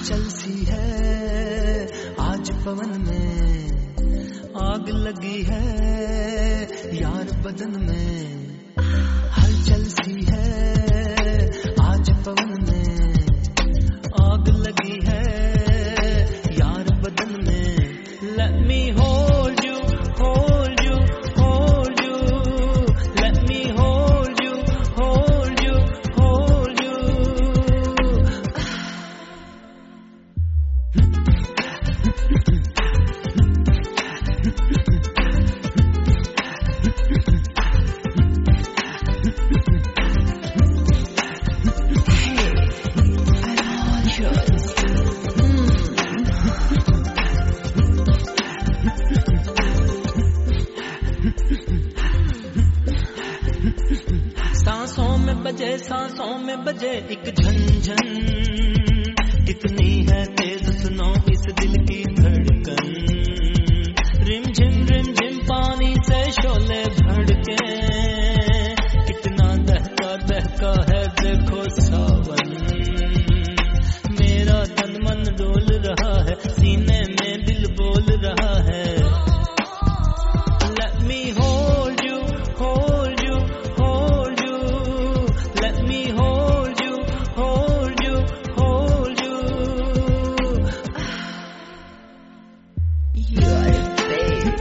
हलचल सी है आज पवन में, आग लगी है यार बदन में। हलचल सी है आज पवन में, आग लगी है यार बदन में। Let me hold you, hold you, hold you. Let me hold you, hold you, hold you. सांसों में बजे एक झंझन, कितनी है तेज सुनो इस दिल की धड़कन। रिम झिम पानी से शोले भड़के, कितना दहका है देखो सावन। मेरा तन मन डोल रहा है, सीने में दिल बोल रहा है। Let me hold you, hold you, hold you. Let me hold you, hold you, hold you. You are a babe.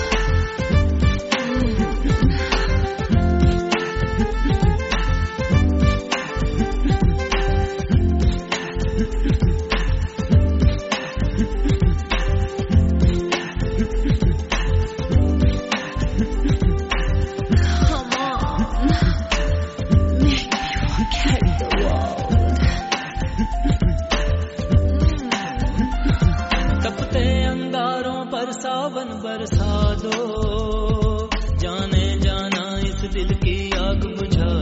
सावन बरसा दो, जाने जाना इस दिल की आग बुझा